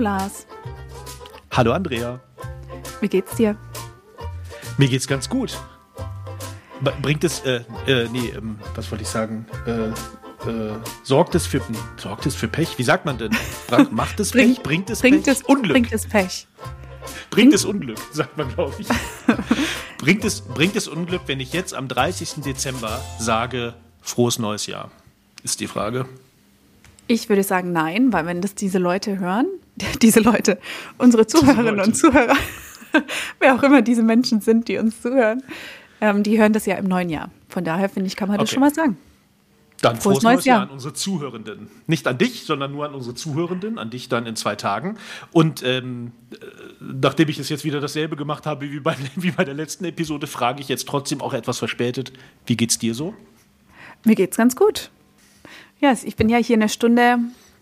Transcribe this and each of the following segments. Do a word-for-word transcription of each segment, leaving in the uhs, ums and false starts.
Lars. Hallo Andrea. Wie geht's dir? Mir geht's ganz gut. Bringt es, äh, äh, nee, ähm, was wollte ich sagen? Äh, äh, sorgt es für, nee, sorgt es für Pech? Wie sagt man denn? Macht es Bring, Pech? Bringt es bringt Pech? Es, Unglück. Bringt es Pech. Bringt es Unglück, sagt man, glaube ich. bringt, es, bringt es Unglück, wenn ich jetzt am dreißigsten Dezember sage, frohes neues Jahr? Ist die Frage. Ich würde sagen nein, weil wenn das diese Leute hören, diese Leute, unsere Zuhörerinnen und Zuhörer, wer auch immer diese Menschen sind, die uns zuhören, ähm, die hören das ja im neuen Jahr. Von daher finde ich, kann man das Okay. schon mal sagen. Dann frohes, frohes neues Jahr Jahr an unsere Zuhörenden. Nicht an dich, sondern nur an unsere Zuhörenden, an dich dann in zwei Tagen. Und ähm, nachdem ich es jetzt wieder dasselbe gemacht habe wie bei, wie bei der letzten Episode, frage ich jetzt trotzdem auch etwas verspätet, wie geht's dir so? Mir geht's ganz gut. Ja, ich bin ja hier eine Stunde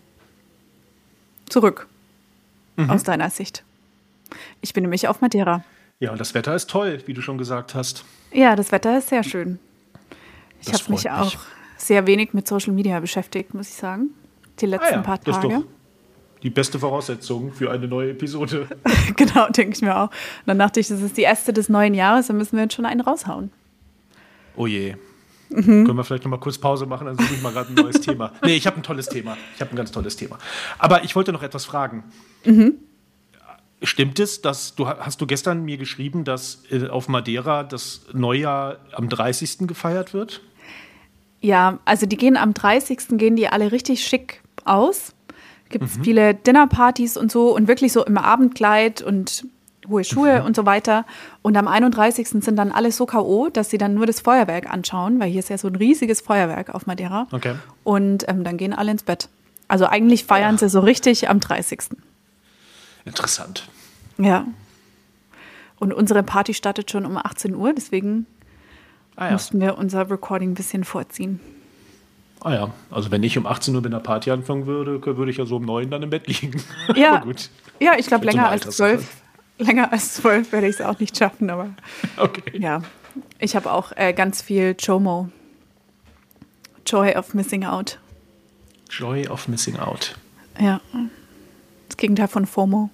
zurück, mhm. aus deiner Sicht. Ich bin nämlich auf Madeira. Ja, und das Wetter ist toll, wie du schon gesagt hast. Ja, das Wetter ist sehr schön. Ich habe mich mich auch sehr wenig mit Social Media beschäftigt, muss ich sagen. Die letzten ah ja, paar das Tage. ist doch die beste Voraussetzung für eine neue Episode. Genau, denke ich mir auch. Und dann dachte ich, das ist die erste des neuen Jahres, dann müssen wir jetzt schon einen raushauen. Oh je. Mhm. Können wir vielleicht noch mal kurz Pause machen, dann suche ich mal gerade ein neues Thema. Nee, ich habe ein tolles Thema. Ich habe ein ganz tolles Thema. Aber ich wollte noch etwas fragen. Mhm. Stimmt es, dass du hast du gestern mir geschrieben, dass auf Madeira das Neujahr am dreißigsten gefeiert wird? Ja, also die gehen am dreißigsten gehen die alle richtig schick aus. Gibt es mhm. viele Dinnerpartys und so und wirklich so im Abendkleid und hohe Schuhe mhm. und so weiter. Und am einunddreißigsten sind dann alle so K O, dass sie dann nur das Feuerwerk anschauen, weil hier ist ja so ein riesiges Feuerwerk auf Madeira. Okay. Und ähm, dann gehen alle ins Bett. Also eigentlich feiern ja. sie so richtig am dreißigsten Interessant. Ja. Und unsere Party startet schon um achtzehn Uhr, deswegen ah, ja. mussten wir unser Recording ein bisschen vorziehen. Ah ja, also wenn ich um achtzehn Uhr mit einer Party anfangen würde, würde ich ja so um neun dann im Bett liegen. Ja, aber gut. Ja, ich glaube länger als zwölf. Länger als zwölf werde ich es auch nicht schaffen, aber okay. Ja, ich habe auch äh, ganz viel JOMO. Joy of Missing Out. Joy of Missing Out. Ja, das Gegenteil von FOMO.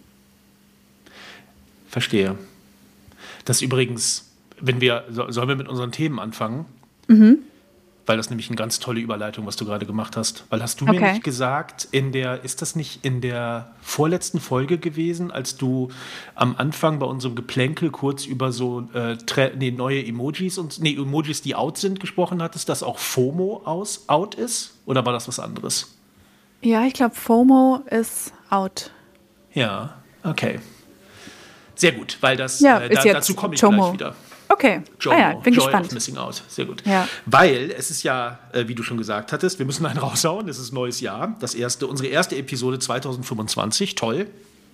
Verstehe. Das übrigens, wenn wir, sollen wir mit unseren Themen anfangen? Mhm. Weil das nämlich eine ganz tolle Überleitung, was du gerade gemacht hast. Weil hast du okay. mir nicht gesagt, in der, ist das nicht in der vorletzten Folge gewesen, als du am Anfang bei unserem Geplänkel kurz über so äh, tre- nee, neue Emojis und nee, Emojis, die out sind, gesprochen hattest, dass auch FOMO aus, out ist? Oder war das was anderes? Ja, ich glaube, FOMO ist out. Ja, okay. Sehr gut, weil das ja, äh, da, dazu komme ich JOMO. gleich wieder. Okay, JOMO, ah ja, bin Joy gespannt. Of Missing Out, sehr gut. Ja. Weil es ist ja, äh, wie du schon gesagt hattest, wir müssen einen raushauen, es ist neues Jahr, das erste, unsere erste Episode zwanzig fünfundzwanzig, toll.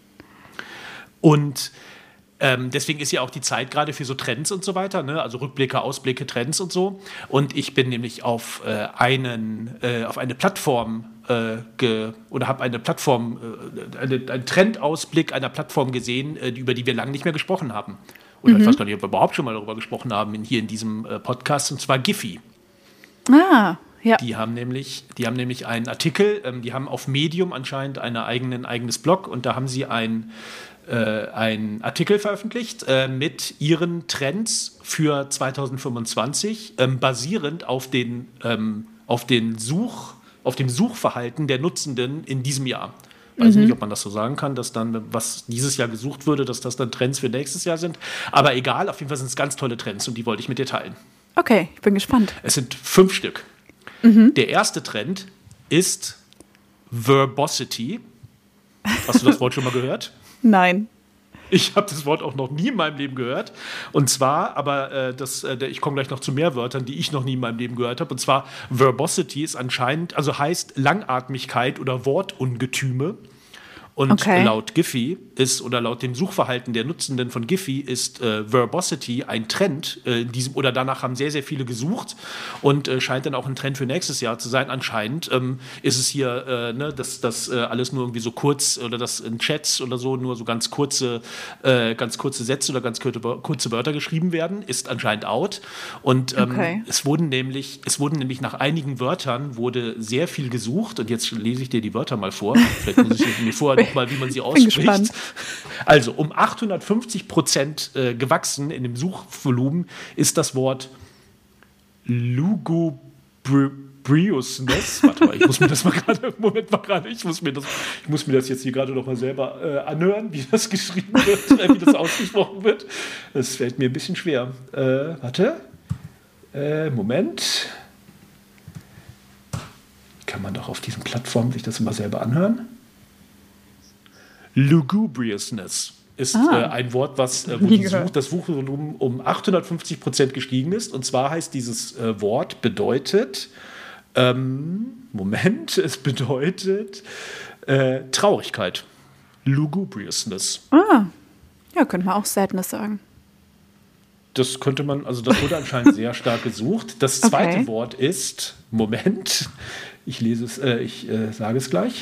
Und ähm, deswegen ist ja auch die Zeit gerade für so Trends und so weiter, ne? Also Rückblicke, Ausblicke, Trends und so. Und ich bin nämlich auf äh, einen, äh, auf eine Plattform äh, ge, oder habe eine Plattform, äh, eine, einen Trendausblick einer Plattform gesehen, äh, über die wir lange nicht mehr gesprochen haben. Oder mhm. ich weiß gar nicht, ob wir überhaupt schon mal darüber gesprochen haben, in, hier in diesem äh, Podcast, und zwar Giphy. Ah, ja. Die haben nämlich, die haben nämlich einen Artikel, ähm, die haben auf Medium anscheinend eine eigenen, ein eigenes Blog, und da haben sie ein, äh, einen Artikel veröffentlicht äh, mit ihren Trends für zwanzig fünfundzwanzig, ähm, basierend auf den, ähm, auf den Such, auf dem Suchverhalten der Nutzenden in diesem Jahr. Ich weiß mhm. nicht, ob man das so sagen kann, dass dann, was dieses Jahr gesucht würde, dass das dann Trends für nächstes Jahr sind. Aber egal, auf jeden Fall sind es ganz tolle Trends und die wollte ich mit dir teilen. Okay, ich bin gespannt. Es sind fünf Stück. Mhm. Der erste Trend ist Verbosity. Hast du das Wort schon mal gehört? Nein. Ich habe das Wort auch noch nie in meinem Leben gehört. Und zwar, aber äh, das, äh, ich komme gleich noch zu mehr Wörtern, die ich noch nie in meinem Leben gehört habe. Und zwar Verbosity ist anscheinend, also heißt Langatmigkeit oder Wortungetüme. Und okay. laut Giphy ist, oder laut dem Suchverhalten der Nutzenden von Giphy ist äh, Verbosity ein Trend äh, in diesem, oder danach haben sehr, sehr viele gesucht und äh, scheint dann auch ein Trend für nächstes Jahr zu sein. Anscheinend ähm, ist es hier, äh, ne, dass das äh, alles nur irgendwie so kurz, oder dass in Chats oder so nur so ganz kurze, äh, ganz kurze Sätze oder ganz kurze, kurze Wörter geschrieben werden, ist anscheinend out. Und ähm, okay. es wurden nämlich, es wurden nämlich nach einigen Wörtern wurde sehr viel gesucht, und jetzt lese ich dir die Wörter mal vor. Vielleicht muss ich mir vorher nochmal, wie man sie Bin ausspricht. gespannt. Also um achthundertfünfzig Prozent äh, gewachsen in dem Suchvolumen ist das Wort Lugubriousness. Warte mal, ich muss mir das mal gerade, Moment mal gerade, ich muss mir das, ich muss mir das jetzt hier gerade noch mal selber äh, anhören, wie das geschrieben wird, äh, wie das ausgesprochen wird. Das fällt mir ein bisschen schwer. Äh, warte. Äh, Moment. Kann man doch auf diesen Plattformen sich das immer selber anhören? Lugubriousness ist Ah. äh, ein Wort, was äh, wo Nie die gehört. Such, das Suchvolumen um achthundertfünfzig Prozent gestiegen ist. Und zwar heißt dieses äh, Wort bedeutet, ähm, Moment, es bedeutet äh, Traurigkeit. Lugubriousness. Ah, ja, könnte man auch Sadness sagen. Das könnte man, also das wurde anscheinend sehr stark gesucht. Das zweite Okay. Wort ist, Moment, ich lese es, äh, ich äh, sage es gleich.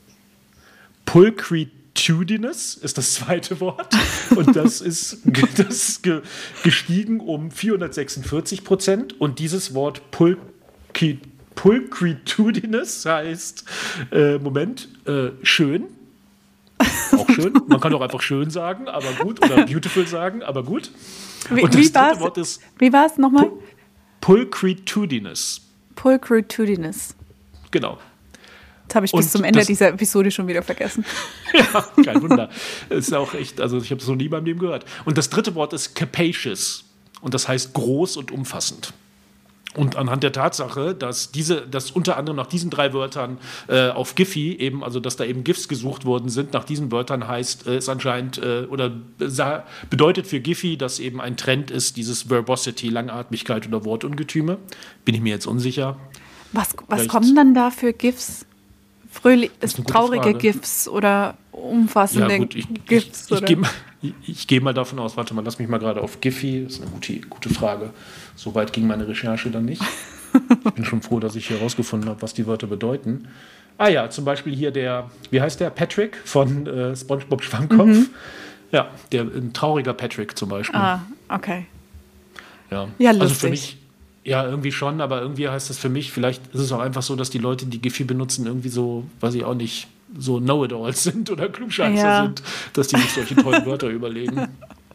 Pulchritudinous ist das zweite Wort. Und das ist, das ist ge, gestiegen um vierhundertsechsundvierzig Prozent. Und dieses Wort Pulchri, Pulchritudinous heißt, äh, Moment, äh, schön. Auch schön. Man kann auch einfach schön sagen, aber gut. Oder beautiful sagen, aber gut. Wie, Und das wie dritte war's? Wort ist Wie war es nochmal? Pulchritudinous. Pulchritudinous. Genau. Das habe ich bis Und zum Ende das- dieser Episode schon wieder vergessen. Ja, kein Wunder. Ist auch echt, also ich habe es noch nie beim Leben gehört. Und das dritte Wort ist capacious. Und das heißt groß und umfassend. Und anhand der Tatsache, dass diese, dass unter anderem nach diesen drei Wörtern äh, auf Giphy eben, also dass da eben GIFs gesucht worden sind, nach diesen Wörtern heißt es anscheinend äh, oder sa- bedeutet für Giphy, dass eben ein Trend ist, dieses Verbosity, Langatmigkeit oder Wortungetüme. Bin ich mir jetzt unsicher. Was, was Vielleicht- kommen dann da für GIFs? Fröhlich, ist eine gute traurige Frage. GIFs oder umfassende Ja, gut, ich, ich, GIFs? ich, oder? ich gehe mal, ich, ich geh mal davon aus, warte mal, lass mich mal gerade auf Giphy, das ist eine gute, gute Frage. So weit ging meine Recherche dann nicht. Ich bin schon froh, dass ich hier rausgefunden habe, was die Wörter bedeuten. Ah ja, zum Beispiel hier der, wie heißt der? Patrick von äh, SpongeBob Schwammkopf. Mhm. Ja, der ein trauriger Patrick zum Beispiel. Ah, okay. Ja, Ja, also lustig. für mich, ja, irgendwie schon, aber irgendwie heißt das für mich, vielleicht ist es auch einfach so, dass die Leute, die Giphy benutzen, irgendwie so, weiß ich auch nicht, so Know-it-alls sind oder Klugscheißer Ja. sind, dass die sich solche tollen Wörter überlegen.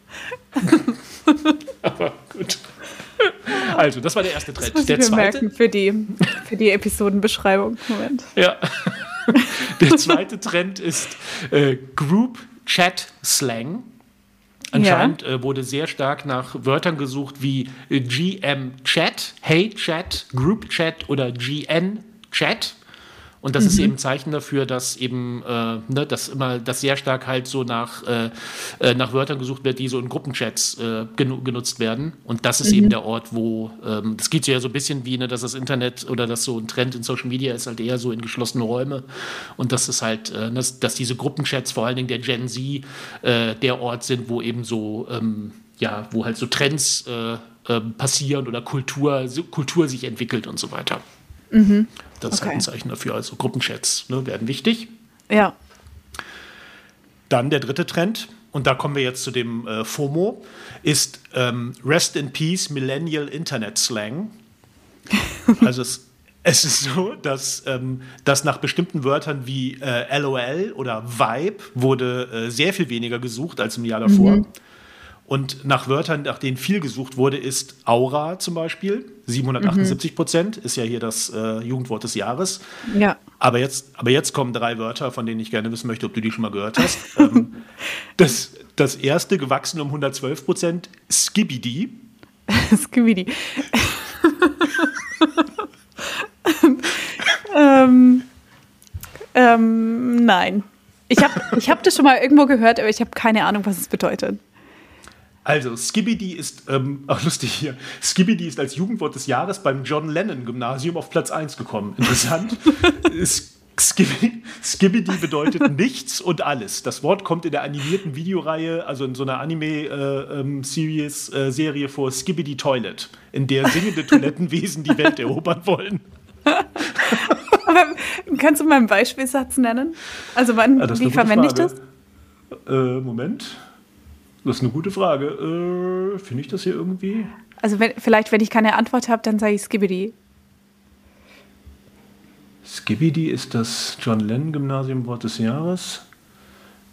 Aber gut. Also, das war der erste Das Trend. muss ich Der mir zweite, merken für die, für die Episodenbeschreibung. Moment. ja. Der zweite Trend ist äh, Group Chat Slang. Anscheinend äh, wurde sehr stark nach Wörtern gesucht wie äh, G M Chat, Hey Chat, Group Chat oder G N Chat. Und das ist eben ein Zeichen dafür, dass eben, äh, ne, dass immer, dass sehr stark halt so nach, äh, äh, nach Wörtern gesucht wird, die so in Gruppenchats äh, genu- genutzt werden. Und das ist eben der Ort, wo, ähm, das geht ja so ein bisschen wie, ne, dass das Internet oder dass so ein Trend in Social Media ist halt eher so in geschlossene Räume. Und das ist halt, äh, dass, dass diese Gruppenchats, vor allen Dingen der Gen Z, äh, der Ort sind, wo eben so, ähm, ja, wo halt so Trends äh, äh, passieren oder Kultur, so, Kultur sich entwickelt und so weiter. Das ist Okay. halt ein Zeichen dafür. Also Gruppenchats, ne, werden wichtig. Ja. Dann der dritte Trend, und da kommen wir jetzt zu dem äh, FOMO, ist ähm, Rest in Peace Millennial Internet Slang. Also es, es ist so, dass, ähm, dass nach bestimmten Wörtern wie äh, LOL oder Vibe wurde äh, sehr viel weniger gesucht als im Jahr davor. Und nach Wörtern, nach denen viel gesucht wurde, ist Aura zum Beispiel. siebenhundertachtundsiebzig Prozent ist ja hier das äh, Jugendwort des Jahres. Ja. Aber jetzt, aber jetzt kommen drei Wörter, von denen ich gerne wissen möchte, ob du die schon mal gehört hast. ähm, das, das erste, gewachsen um hundertzwölf Prozent, Skibidi. Skibidi. ähm, ähm, nein. Ich habe ich hab das schon mal irgendwo gehört, aber ich habe keine Ahnung, was es bedeutet. Also, Skibidi ist, ähm, auch lustig hier, Skibidi ist als Jugendwort des Jahres beim John Lennon Gymnasium auf Platz eins gekommen. Interessant. S- Skibidi, Skibidi bedeutet nichts und alles. Das Wort kommt in der animierten Videoreihe, also in so einer Anime-Series, äh, ähm, äh, Serie vor, Skibidi Toilet, in der singende Toilettenwesen die Welt erobern wollen. Aber kannst du mal einen Beispielsatz nennen? Also wann, Ja, das ist wie eine gute verwende ich das? Frage. Äh, Moment. Das ist eine gute Frage. Äh, Finde ich das hier irgendwie? Also wenn, vielleicht, wenn ich keine Antwort habe, dann sage ich Skibidi. Skibidi ist das John Lennon Gymnasium Wort des Jahres.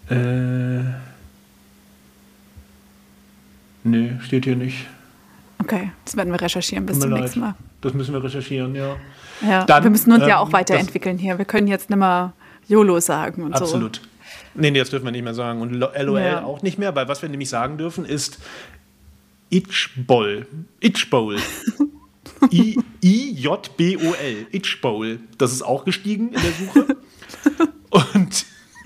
Äh. Nee, steht hier nicht. Okay, das werden wir recherchieren bis Tut zum mir nächsten Mal. leid. Das müssen wir recherchieren, ja. Ja, Dann, wir müssen uns ähm, ja auch weiterentwickeln hier. Wir können jetzt nicht mehr YOLO sagen und absolut. so. Absolut. Nee, nee, das dürfen wir nicht mehr sagen. Und L O L Ja. auch nicht mehr, weil was wir nämlich sagen dürfen ist Itchbowl. Itchbowl. I J B O L. Itchbowl. Das ist auch gestiegen in der Suche. Und, und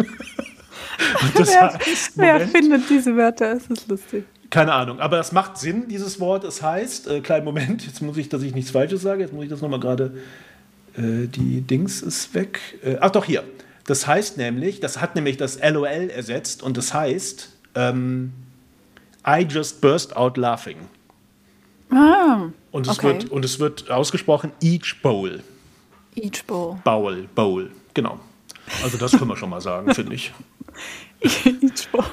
das Wer, heißt, wer Moment, findet diese Wörter? Es ist lustig. keine Ahnung, aber es macht Sinn, dieses Wort. Es heißt, äh, kleinen Moment, jetzt muss ich, dass ich nichts Falsches sage, jetzt muss ich das nochmal gerade, äh, die Dings ist weg. Äh, ach doch, hier. Das heißt nämlich, das hat nämlich das L O L ersetzt und das heißt, ähm, I just burst out laughing. Ah, Und es, okay. wird, und es wird ausgesprochen each bowl. Each Bowl. Bowl, bowl, genau. Also das können wir schon mal sagen, finde ich. Each Bowl.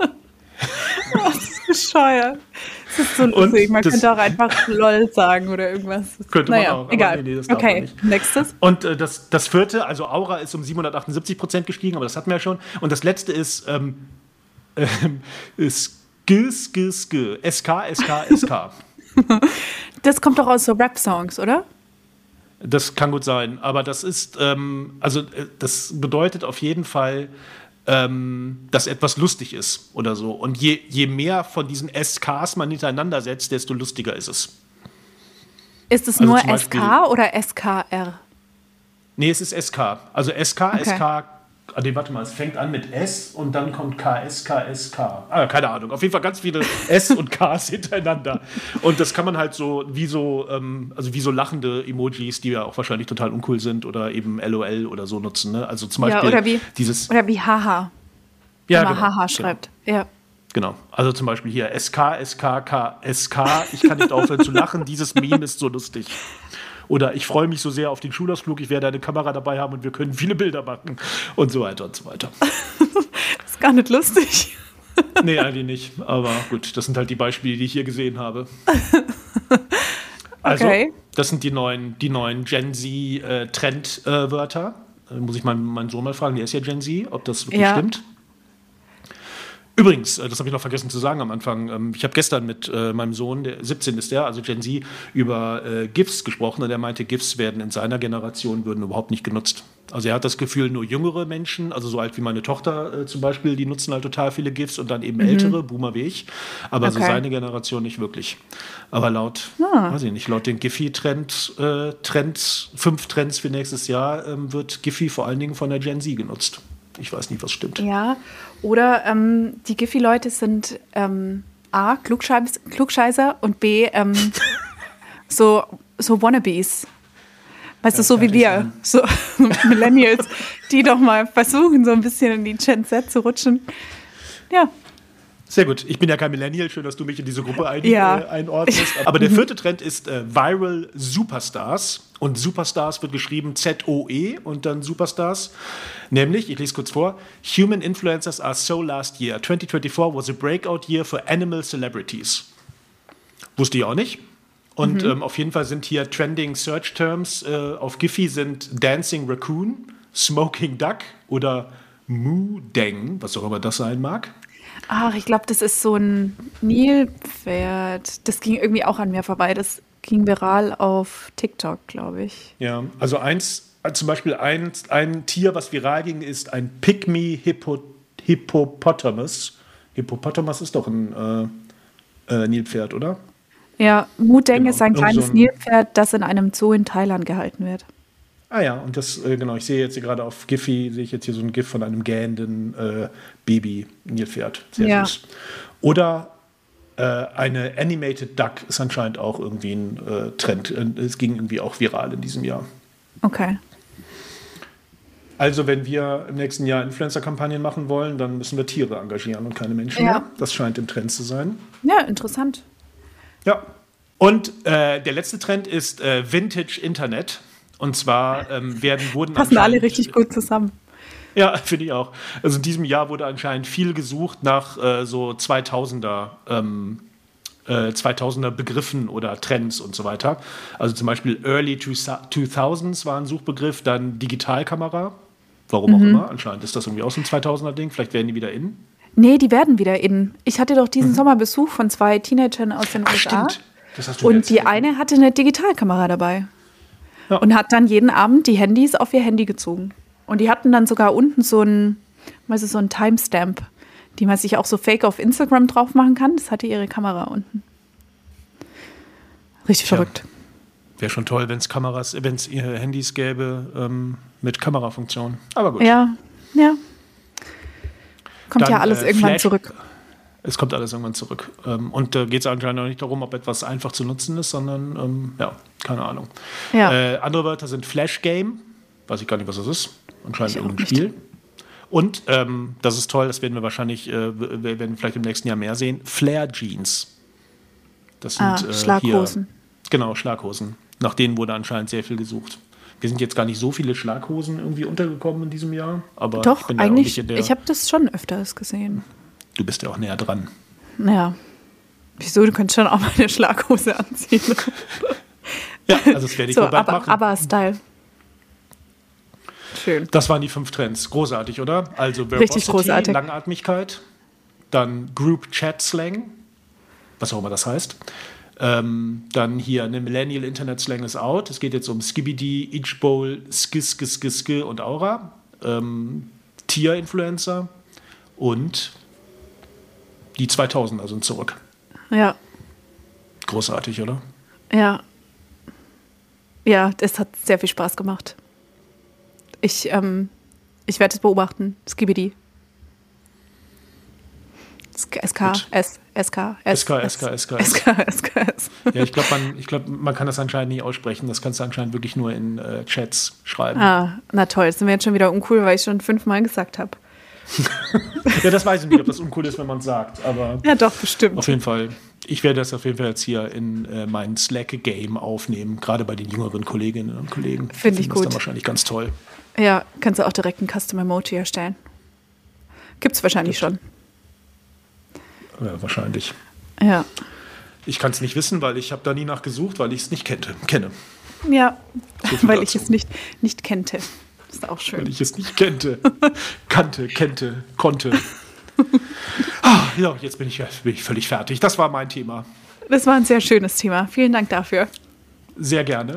Oh, das ist bescheuert. Das ist so lustig. Man das- könnte auch einfach LOL sagen oder irgendwas. Könnte man auch, aber egal. nee, nee, das darf okay, man nicht. nächstes. Und äh, das, das vierte, also Aura ist um siebenhundertachtundsiebzig Prozent gestiegen, aber das hatten wir ja schon. Und das letzte ist ähm, ähm, Sk, Sk, Sk, S K, S K, S K. Das kommt doch aus so Rap-Songs, oder? Das kann gut sein, aber das ist, ähm, also äh, das bedeutet auf jeden Fall, ähm, dass etwas lustig ist oder so. Und je, je mehr von diesen S Ks man hintereinander setzt, desto lustiger ist es. Ist es Also nur zum S K Beispiel- oder S K R? Nee, es ist S K. Also S K, Okay. S K, ah, nee, warte mal, es fängt an mit S und dann kommt K, S K, S K. Ah, keine Ahnung. Auf jeden Fall ganz viele S und Ks hintereinander. Und das kann man halt so, wie so, ähm, also wie so lachende Emojis, die ja auch wahrscheinlich total uncool sind oder eben L O L oder so nutzen. Ne? Also zum Ja, Beispiel oder wie, dieses. oder wie Haha. Ja, Wenn man genau, Haha schreibt. Ja. Genau. Also zum Beispiel hier S K, S K, K, S K. Ich kann nicht aufhören zu lachen. Dieses Meme ist so lustig. Oder ich freue mich so sehr auf den Schulausflug, ich werde eine Kamera dabei haben und wir können viele Bilder machen und so weiter und so weiter. Das ist gar nicht lustig. Nee, eigentlich nicht. Aber gut, das sind halt die Beispiele, die ich hier gesehen habe. Also, Okay. das sind die neuen, die neuen Gen Z-Trendwörter. Äh, muss ich meinen, meinen Sohn mal fragen, der ist ja Gen Z, ob das wirklich Ja. stimmt. Übrigens, äh, das habe ich noch vergessen zu sagen am Anfang, ähm, ich habe gestern mit äh, meinem Sohn, der siebzehn ist der, also Gen Z, über äh, GIFs gesprochen und er meinte, GIFs werden in seiner Generation würden überhaupt nicht genutzt. Also er hat das Gefühl, nur jüngere Menschen, also so alt wie meine Tochter äh, zum Beispiel, die nutzen halt total viele GIFs und dann eben ältere, Boomer wie ich, aber so Okay. seine Generation nicht wirklich. Aber laut, Ah. weiß ich nicht, laut den Giphy-Trend, äh, Trends, fünf Trends für nächstes Jahr ähm, wird Giphy vor allen Dingen von der Gen Z genutzt. Ich weiß nicht, was stimmt. Ja, oder ähm, die Giphy-Leute sind ähm, A, Klugscheiß, Klugscheißer und B, ähm, so, so Wannabes. Weißt du, Ja, so wie fertig wir, so Millennials, die doch mal versuchen, so ein bisschen in die Gen Z zu rutschen. Ja, Sehr gut. Ich bin ja kein Millennial. Schön, dass du mich in diese Gruppe ein, Ja. äh, einordnest. Aber der vierte Trend ist äh, Viral Superstars. Und Superstars wird geschrieben Z O E und dann Superstars. Nämlich, ich lese kurz vor, Human Influencers are so last year. twenty twenty-four was a breakout year for animal celebrities. Wusste ich auch nicht. Und ähm, auf jeden Fall sind hier Trending Search Terms äh, auf Giphy sind Dancing Raccoon, Smoking Duck oder Moo Deng, was auch immer das sein mag. ach, ich glaube, das ist so ein Nilpferd. Das ging irgendwie auch an mir vorbei. Das ging viral auf TikTok, glaube ich. Ja, also eins, äh, zum Beispiel ein, ein Tier, was viral ging, ist ein Pygmy Hippo, Hippopotamus. Hippopotamus ist doch ein äh, äh, Nilpferd, oder? Ja, Mudeng Genau, ist ein irgend kleines so ein- Nilpferd, das in einem Zoo in Thailand gehalten wird. Ah ja, und das, äh, genau, ich sehe jetzt hier gerade auf Giphy, sehe ich jetzt hier so ein GIF von einem gähnenden äh, Baby-Nilpferd. Sehr Ja. süß. Oder äh, eine Animated Duck ist anscheinend auch irgendwie ein äh, Trend. Äh, Es ging irgendwie auch viral in diesem Jahr. Okay. Also, wenn wir im nächsten Jahr Influencer-Kampagnen machen wollen, dann müssen wir Tiere engagieren und keine Menschen Ja. mehr. Das scheint im Trend zu sein. Ja, interessant. Ja. Und äh, der letzte Trend ist äh, Vintage Internet. Und zwar ähm, werden, wurden Passen alle anscheinend- richtig gut zusammen. Ja, finde ich auch. Also in diesem Jahr wurde anscheinend viel gesucht nach äh, so zweitausender, ähm, äh, zweitausender Begriffen oder Trends und so weiter. Also zum Beispiel Early zweitausends war ein Suchbegriff, dann Digitalkamera. Warum mhm. auch immer. Anscheinend ist das irgendwie auch so ein zweitausender-Ding. Vielleicht werden die wieder in. Nee, die werden wieder in. Ich hatte doch diesen mhm. Sommer Besuch von zwei Teenagern aus den Ach, U S A. Stimmt. Das hast du Und die eine hatte eine Digitalkamera dabei. Ja. Und hat dann jeden Abend die Handys auf ihr Handy gezogen. Und die hatten dann sogar unten so ein, weißt du, so ein Timestamp, die man sich auch so fake auf Instagram drauf machen kann. Das hatte ihre Kamera unten. Richtig Tja. verrückt. Wäre schon toll, wenn es Kameras, wenn es Handys gäbe ähm, mit Kamerafunktion. Aber gut. Ja, ja. Kommt Dann, ja alles äh, irgendwann Flash, zurück. Es kommt alles irgendwann zurück. Ähm, und da äh, geht es anscheinend auch nicht darum, ob etwas einfach zu nutzen ist, sondern, ähm, ja, keine Ahnung. Ja. Äh, andere Wörter sind Flash Game. Weiß ich gar nicht, was das ist. Anscheinend Ich irgendein Spiel. Und, ähm, das ist toll, das werden wir wahrscheinlich, äh, wir werden vielleicht im nächsten Jahr mehr sehen, Flare Jeans. Das sind ah, äh, Schlaghosen. Hier, genau, Schlaghosen. Nach denen wurde anscheinend sehr viel gesucht. Wir sind jetzt gar nicht so viele Schlaghosen irgendwie untergekommen in diesem Jahr. Aber Doch, ich bin ja eigentlich, auch nicht in der, ich habe das schon öfters gesehen. Du bist ja auch näher dran. Naja. Wieso? Du könntest schon auch mal eine Schlaghose anziehen. Ja, also das werde ich so, wohl bald aber, machen. aber Style. Schön. Das waren die fünf Trends. Großartig, oder? Also Richtig Verbosity, großartig. Langatmigkeit, dann Group Chat Slang, was auch immer das heißt. Ähm, dann hier eine Millennial Internet Slang is out. Es geht jetzt um Skibidi, Itch Bowl, Skis, Skis, Skis, Skis und Aura. Ähm, Tier-Influencer und die zweitausender sind zurück. Ja. Großartig, oder? Ja. Ja, das hat sehr viel Spaß gemacht. Ich, ähm, ich werde es beobachten. Skibidi. S K, S, S K, S, S K, S K, S K, S K, S K, S. Ja, ich glaube, man, ich glaub, man kann das anscheinend nicht aussprechen. Das kannst du anscheinend wirklich nur in äh, Chats schreiben. Ah, na toll. Das sind wir jetzt schon wieder uncool, weil ich schon fünfmal gesagt habe. Ja, das weiß ich nicht, ob das uncool ist, wenn man es sagt. Aber ja, doch, bestimmt. Auf jeden Fall. Ich werde das auf jeden Fall jetzt hier in äh, mein Slack-Game aufnehmen, gerade bei den jüngeren Kolleginnen und Kollegen. Finde ich gut. Das ist dann wahrscheinlich ganz toll. Ja, kannst du auch direkt ein Custom-Emoji erstellen. Gibt's wahrscheinlich Gibt. schon. Ja, wahrscheinlich. Ja. Ich kann es nicht wissen, weil ich habe da nie nachgesucht, weil ich es nicht kannte, kenne. Ja, so weil dazu. ich es nicht, nicht kennte. Das ist auch schön. Weil ich es nicht kannte. Kannte, kennte, konnte. Ah, ja, jetzt bin ich, bin ich völlig fertig. Das war mein Thema. Das war ein sehr schönes Thema. Vielen Dank dafür. Sehr gerne.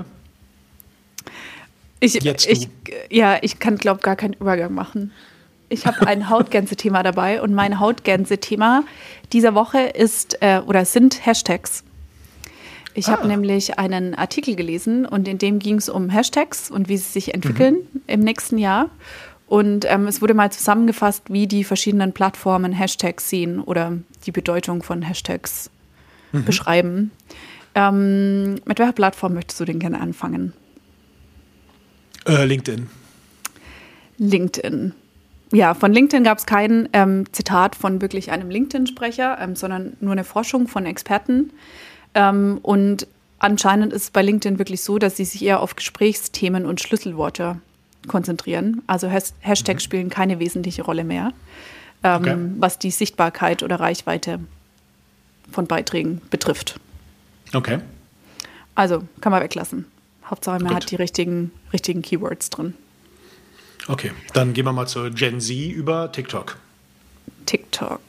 Ich, Jetzt du. ich, ja, ich kann, glaube ich, gar keinen Übergang machen. Ich habe ein Hautgänse-Thema dabei und mein Hautgänse-Thema dieser Woche ist äh, oder sind Hashtags. Ich ah. habe nämlich einen Artikel gelesen und in dem ging es um Hashtags und wie sie sich entwickeln mhm. im nächsten Jahr. Und ähm, es wurde mal zusammengefasst, wie die verschiedenen Plattformen Hashtags sehen oder die Bedeutung von Hashtags mhm. beschreiben. Ähm, mit welcher Plattform möchtest du denn gerne anfangen? Äh, LinkedIn. LinkedIn. Ja, von LinkedIn gab es kein ähm, Zitat von wirklich einem LinkedIn-Sprecher, ähm, sondern nur eine Forschung von Experten. Ähm, und anscheinend ist es bei LinkedIn wirklich so, dass sie sich eher auf Gesprächsthemen und Schlüsselworte konzentrieren. Also Has- Hashtags mhm. spielen keine wesentliche Rolle mehr, ähm, okay. was die Sichtbarkeit oder Reichweite von Beiträgen betrifft. Okay. Also kann man weglassen. Hauptsache man Gut. hat die richtigen, richtigen Keywords drin. Okay, dann gehen wir mal zur Gen Z über TikTok. TikTok.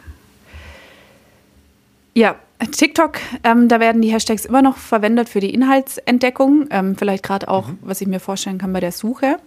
Ja, TikTok, ähm, da werden die Hashtags immer noch verwendet für die Inhaltsentdeckung. Ähm, vielleicht gerade auch, mhm. was ich mir vorstellen kann bei der Suche.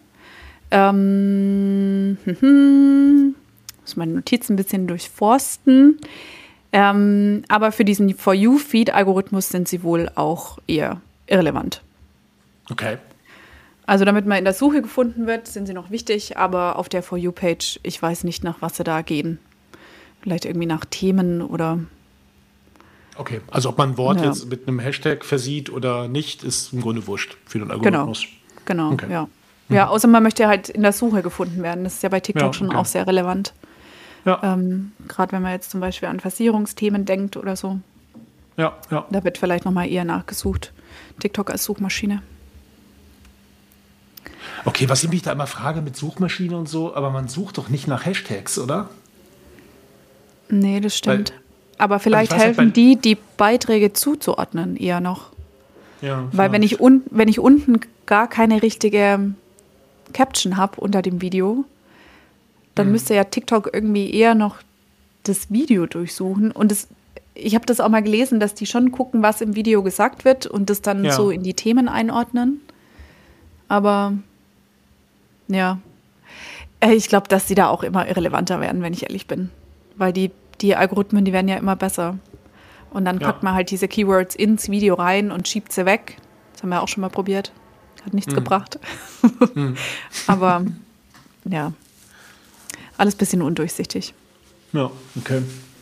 Ähm, hm, muss meine Notizen ein bisschen durchforsten. Ähm, aber für diesen For You-Feed-Algorithmus sind sie wohl auch eher irrelevant. Okay. Also damit man in der Suche gefunden wird, sind sie noch wichtig, aber auf der For You-Page, ich weiß nicht, nach was sie da gehen. Vielleicht irgendwie nach Themen oder... Okay, also ob man ein Wort ja. jetzt mit einem Hashtag versieht oder nicht, ist im Grunde wurscht für den Algorithmus. Genau, genau, okay. ja. Mhm. Ja, außer man möchte halt in der Suche gefunden werden. Das ist ja bei TikTok ja, okay. schon auch sehr relevant. Ja. Ähm, gerade wenn man jetzt zum Beispiel an Versicherungsthemen denkt oder so. Ja, ja. Da wird vielleicht nochmal eher nachgesucht. TikTok als Suchmaschine. Okay, was ich mich da immer frage mit Suchmaschine und so, aber man sucht doch nicht nach Hashtags, oder? Nee, das stimmt. Weil, aber vielleicht also helfen nicht, die, die Beiträge zuzuordnen, eher noch. Ja, Weil wenn ich, un- wenn ich unten gar keine richtige Caption habe unter dem Video, dann hm. müsste ja TikTok irgendwie eher noch das Video durchsuchen. Und das, ich habe das auch mal gelesen, dass die schon gucken, was im Video gesagt wird und das dann ja. so in die Themen einordnen. Aber ja, ich glaube, dass die da auch immer irrelevanter werden, wenn ich ehrlich bin. Weil die, die Algorithmen, die werden ja immer besser. Und dann ja. packt man halt diese Keywords ins Video rein und schiebt sie weg. Das haben wir auch schon mal probiert. Hat nichts mhm. gebracht. mhm. Aber ja, alles ein bisschen undurchsichtig. Ja, okay.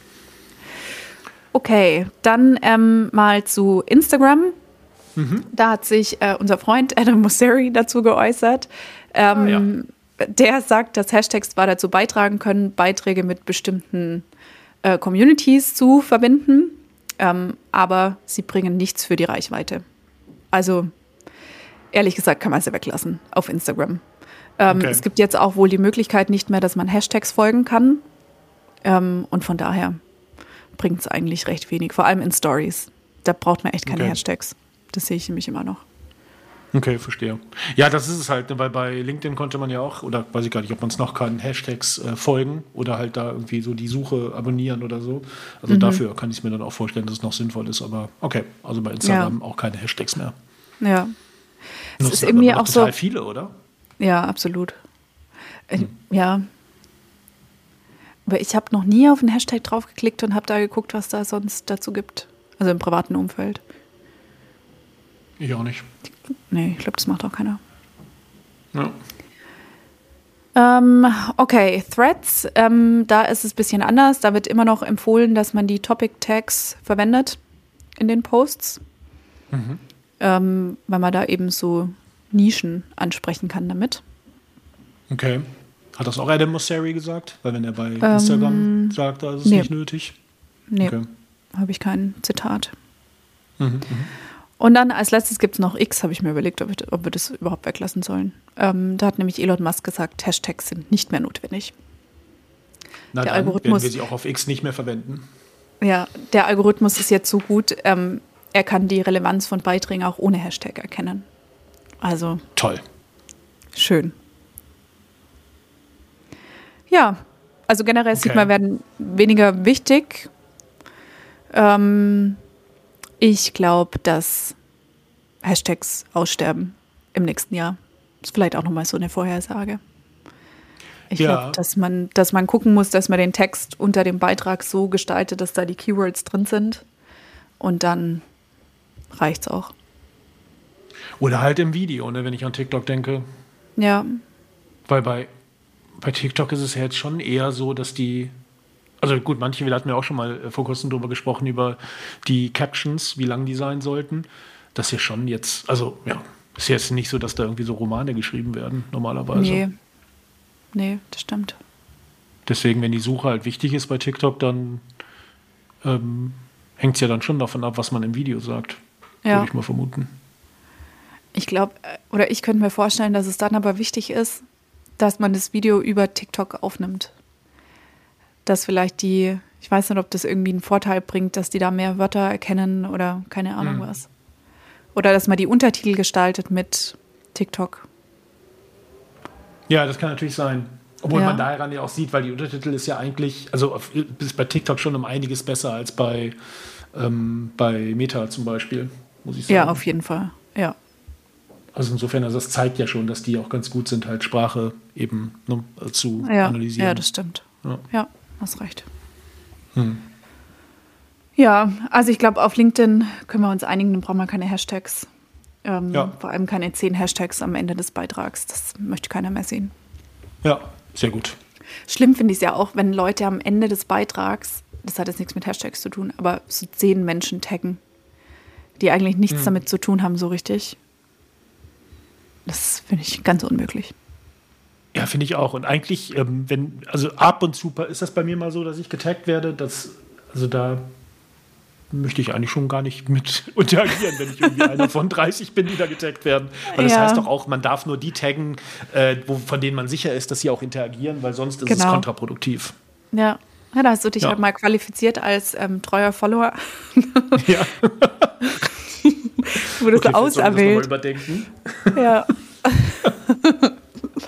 Okay, dann ähm, mal zu Instagram. Mhm. Da hat sich äh, unser Freund Adam Mosseri dazu geäußert. Ähm, ah, ja. Der sagt, dass Hashtags zwar dazu beitragen können, Beiträge mit bestimmten äh, Communities zu verbinden, ähm, aber sie bringen nichts für die Reichweite. Also ehrlich gesagt kann man sie weglassen auf Instagram. Ähm, okay. Es gibt jetzt auch wohl die Möglichkeit nicht mehr, dass man Hashtags folgen kann. Ähm, und von daher bringt es eigentlich recht wenig, vor allem in Stories. Da braucht man echt keine okay. Hashtags. Das sehe ich nämlich immer noch. Okay, verstehe. Ja, das ist es halt, ne, weil bei LinkedIn konnte man ja auch, oder weiß ich gar nicht, ob man es noch kann, Hashtags äh, folgen oder halt da irgendwie so die Suche abonnieren oder so. Also mhm. dafür kann ich es mir dann auch vorstellen, dass es noch sinnvoll ist. Aber okay, also bei Instagram ja. auch keine Hashtags mehr. Ja. Das ist irgendwie auch total so viele, oder? Ja, absolut. Hm. Ja. Aber ich habe noch nie auf einen Hashtag draufgeklickt und habe da geguckt, was da sonst dazu gibt. Also im privaten Umfeld. Ich auch nicht. Nee, ich glaube, das macht auch keiner. Ja. Ähm, okay, Threads. Ähm, da ist es ein bisschen anders. Da wird immer noch empfohlen, dass man die Topic-Tags verwendet in den Posts. Mhm. Ähm, weil man da eben so Nischen ansprechen kann damit. Okay. Hat das auch Adam Mosseri gesagt? Weil wenn er bei Instagram ähm, sagt, da ist es nee. nicht nötig. Nee, okay. Habe ich kein Zitat. Mhm, mhm. Und dann als letztes gibt es noch X, habe ich mir überlegt, ob, ich, ob wir das überhaupt weglassen sollen. Ähm, da hat nämlich Elon Musk gesagt, Hashtags sind nicht mehr notwendig. Na der dann Algorithmus, werden wir sie auch auf X nicht mehr verwenden. Ja, der Algorithmus ist jetzt so gut, ähm, er kann die Relevanz von Beiträgen auch ohne Hashtag erkennen. Also toll. Schön. Ja, also generell okay. sieht man, werden weniger wichtig. Ähm, ich glaube, dass Hashtags aussterben im nächsten Jahr. Das ist vielleicht auch nochmal so eine Vorhersage. Ich ja. glaube, dass man, dass man gucken muss, dass man den Text unter dem Beitrag so gestaltet, dass da die Keywords drin sind. Und dann reicht's auch. Oder halt im Video, ne, wenn ich an TikTok denke. Ja. Weil bei, bei TikTok ist es ja jetzt schon eher so, dass die, also gut, manche, wir hatten ja auch schon mal vor kurzem drüber gesprochen, über die Captions, wie lang die sein sollten. Das ist ja schon jetzt, also ja, ist jetzt nicht so, dass da irgendwie so Romane geschrieben werden, normalerweise. Nee, nee, das stimmt. Deswegen, wenn die Suche halt wichtig ist bei TikTok, dann ähm, hängt es ja dann schon davon ab, was man im Video sagt. Ja. Würde ich mal vermuten. Ich glaube, oder ich könnte mir vorstellen, dass es dann aber wichtig ist, dass man das Video über TikTok aufnimmt. Dass vielleicht die, ich weiß nicht, ob das irgendwie einen Vorteil bringt, dass die da mehr Wörter erkennen oder keine Ahnung mhm. was. Oder dass man die Untertitel gestaltet mit TikTok. Ja, das kann natürlich sein. Obwohl ja. man daran ja auch sieht, weil die Untertitel ist ja eigentlich, also ist bei TikTok schon um einiges besser als bei, ähm, bei Meta zum Beispiel, muss ich sagen. Ja, auf jeden Fall, ja. Also insofern, also das zeigt ja schon, dass die auch ganz gut sind, halt Sprache eben ne, zu ja, analysieren. Ja, das stimmt. Ja, ja hast recht. Hm. Ja, also ich glaube, auf LinkedIn können wir uns einigen, dann brauchen wir keine Hashtags. Ähm, ja. Vor allem keine zehn Hashtags am Ende des Beitrags. Das möchte keiner mehr sehen. Ja, sehr gut. Schlimm finde ich es ja auch, wenn Leute am Ende des Beitrags, das hat jetzt nichts mit Hashtags zu tun, aber so zehn Menschen taggen, die eigentlich nichts hm. damit zu tun haben, so richtig. Das finde ich ganz unmöglich. Ja, finde ich auch. Und eigentlich, ähm, wenn, also ab und zu ist das bei mir mal so, dass ich getaggt werde, dass, also da möchte ich eigentlich schon gar nicht mit interagieren, wenn ich irgendwie einer von dreißig bin, die da getaggt werden. Weil das ja. heißt doch auch, man darf nur die taggen, äh, wo, von denen man sicher ist, dass sie auch interagieren, weil sonst ist genau. es kontraproduktiv. Ja. Ja, da hast du dich ja. halt mal qualifiziert als ähm, treuer Follower. Ja. Wurdest okay, du auserwählt. Das mal überdenken. Ja.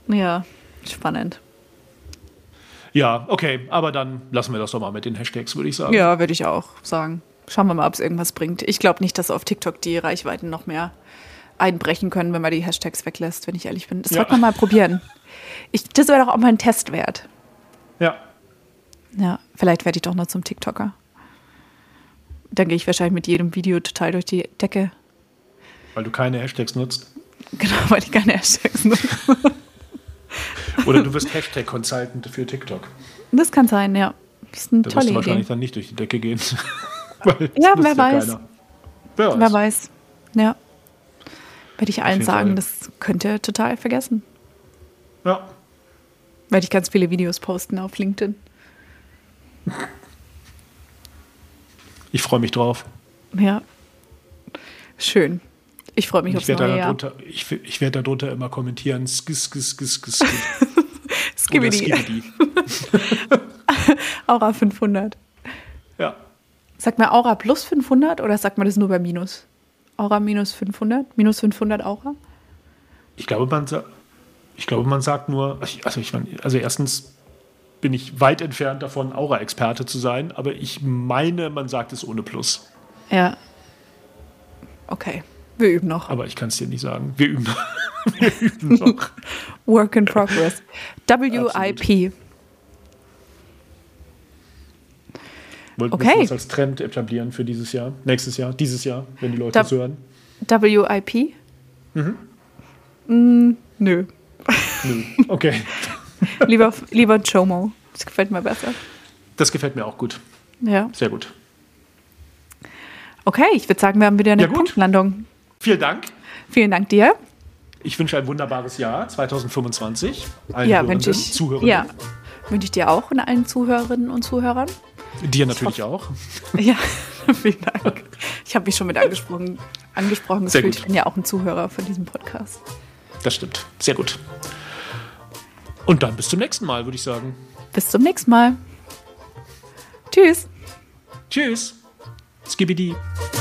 Ja, spannend. Ja, okay, aber dann lassen wir das doch mal mit den Hashtags, würde ich sagen. Ja, würde ich auch sagen. Schauen wir mal, ob es irgendwas bringt. Ich glaube nicht, dass auf TikTok die Reichweiten noch mehr einbrechen können, wenn man die Hashtags weglässt, wenn ich ehrlich bin. Das Ja. sollte man mal probieren. Ich, das wäre doch auch mal ein Test wert. Ja. Ja, vielleicht werde ich doch noch zum TikToker. Dann gehe ich wahrscheinlich mit jedem Video total durch die Decke. Weil du keine Hashtags nutzt. Genau, weil ich keine Hashtags nutze. Oder du wirst Hashtag-Consultant für TikTok. Das kann sein, ja. Das ist eine Da wirst tolle du wahrscheinlich Idee. dann nicht durch die Decke gehen. Weil das Ja, nutzt wer weiß. keiner. Wer weiß. Wer weiß. Ja. Werde ich allen jeden sagen, Fall. das könnt ihr total vergessen. Ja. Werde ich ganz viele Videos posten auf LinkedIn. Ich freue mich drauf. Ja. Schön. Ich freue mich Ich aufs werde neue Jahr. darunter, ich, ich werd darunter immer kommentieren. Skis, skis, skis, skis, skis. Oder Skibidi. Skibidi. Aura fünfhundert. Ja. Sagt man Aura plus fünfhundert oder sagt man das nur bei Minus? Aura minus fünfhundert? Minus fünfhundert Aura? Ich glaube, man, sa- ich glaube, man sagt nur, also, ich mein, also erstens bin ich weit entfernt davon, Aura-Experte zu sein, aber ich meine, man sagt es ohne Plus. Ja. Okay. Wir üben noch. Aber ich kann es dir nicht sagen. Wir üben, wir üben noch. Work in progress. W I P. Wollten Okay. wir das als Trend etablieren für dieses Jahr, nächstes Jahr, dieses Jahr, wenn die Leute Da- es hören? W I P? Mhm. Mm, nö. Nö. Okay. Lieber, lieber Jomo. Das gefällt mir besser. Das gefällt mir auch gut. Ja. Sehr gut. Okay, ich würde sagen, wir haben wieder eine Ja, gut. Punktlandung. Vielen Dank. Vielen Dank dir. Ich wünsche ein wunderbares Jahr zwanzig fünfundzwanzig. Allen Ja, Hörenden, wünsche ich. Zuhörenden. Ja, wünsche ich dir auch und allen Zuhörerinnen und Zuhörern. Dir natürlich auch. Ja, vielen Dank. Ich habe mich schon mit angesprochen, angesprochen Sehr gefühlt. gut. Ich bin ja auch ein Zuhörer von diesem Podcast. Das stimmt. Sehr gut. Und dann bis zum nächsten Mal, würde ich sagen. Bis zum nächsten Mal. Tschüss. Tschüss. Skibidi.